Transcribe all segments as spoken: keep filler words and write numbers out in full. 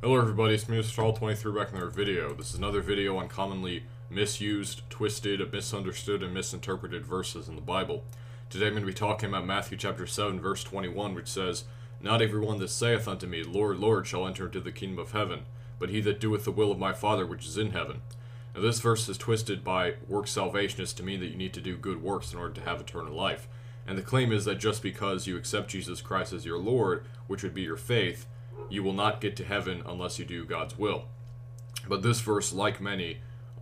Hello everybody, it's me, Mister All twenty-three, back in another video. This is another video on commonly misused, twisted, misunderstood, and misinterpreted verses in the Bible. Today I'm going to be talking about Matthew chapter seven, verse twenty-one, which says, "Not everyone that saith unto me, Lord, Lord, shall enter into the kingdom of heaven, but he that doeth the will of my Father which is in heaven." Now this verse is twisted by work salvationists to mean that you need to do good works in order to have eternal life. And the claim is that just because you accept Jesus Christ as your Lord, which would be your faith, you will not get to heaven unless you do God's will. But this verse, like many,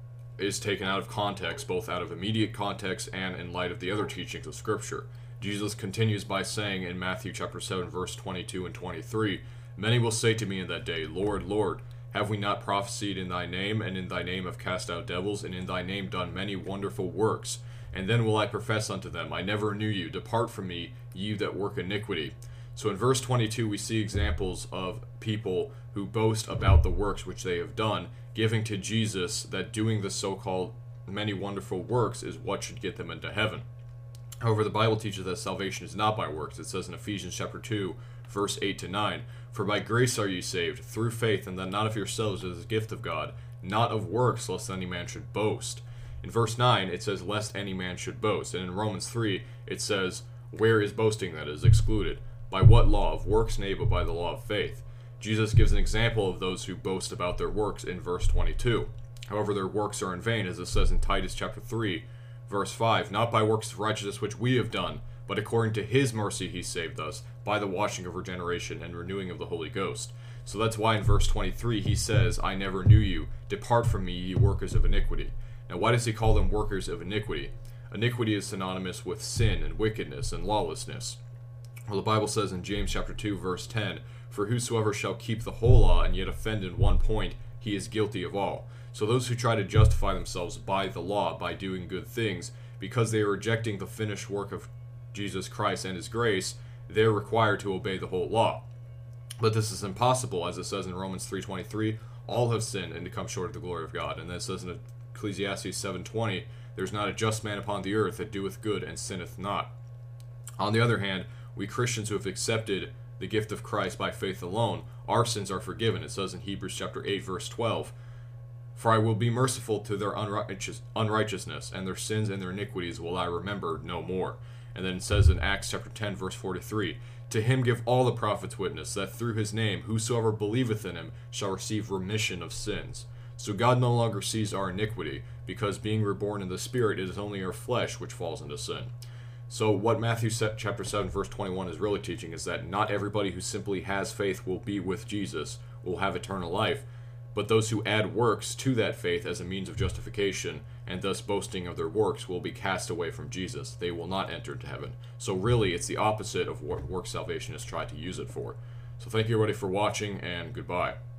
is taken out of context, both out of immediate context and in light of the other teachings of Scripture. Jesus continues by saying in Matthew chapter seven, verse twenty-two and twenty-three, "Many will say to me in that day, Lord, Lord, have we not prophesied in thy name, and in thy name have cast out devils, and in thy name done many wonderful works? And then will I profess unto them, I never knew you. Depart from me, ye that work iniquity." So in verse twenty-two, we see examples of people who boast about the works which they have done, giving to Jesus that doing the so-called many wonderful works is what should get them into heaven. However, the Bible teaches that salvation is not by works. It says in Ephesians chapter two, verse eight to nine, "For by grace are ye saved, through faith, and that not of yourselves, it is a gift of God, not of works, lest any man should boast." In verse nine, it says, "Lest any man should boast." And in Romans three, it says, "Where is boasting that is excluded? By what law? Of works? Nay, but by the law of faith." Jesus gives an example of those who boast about their works in verse twenty-two. However, their works are in vain, as it says in Titus chapter three, verse five, "Not by works of righteousness which we have done, but according to his mercy he saved us, by the washing of regeneration and renewing of the Holy Ghost." So that's why in verse twenty-three he says, "I never knew you. Depart from me, ye workers of iniquity." Now why does he call them workers of iniquity? Iniquity is synonymous with sin and wickedness and lawlessness. Well, the Bible says in James chapter two, verse ten, "For whosoever shall keep the whole law and yet offend in one point, he is guilty of all." So those who try to justify themselves by the law, by doing good things, because they are rejecting the finished work of Jesus Christ and his grace, they're required to obey the whole law. But this is impossible, as it says in Romans three twenty-three, "All have sinned and to come short of the glory of God." And then it says in Ecclesiastes seven twenty, "There's not a just man upon the earth that doeth good and sinneth not." On the other hand, we Christians who have accepted the gift of Christ by faith alone, our sins are forgiven. It says in Hebrews chapter eight, verse twelve, "For I will be merciful to their unrighteous, unrighteousness, and their sins and their iniquities will I remember no more." And then it says in Acts chapter ten, verse forty-three, "To him give all the prophets witness, that through his name whosoever believeth in him shall receive remission of sins." So God no longer sees our iniquity, because being reborn in the Spirit, it is only our flesh which falls into sin. So what Matthew chapter seven, verse twenty-one is really teaching is that not everybody who simply has faith will be with Jesus, will have eternal life, but those who add works to that faith as a means of justification, and thus boasting of their works, will be cast away from Jesus. They will not enter into heaven. So really, it's the opposite of what work salvationists try to use it for. So thank you everybody for watching, and goodbye.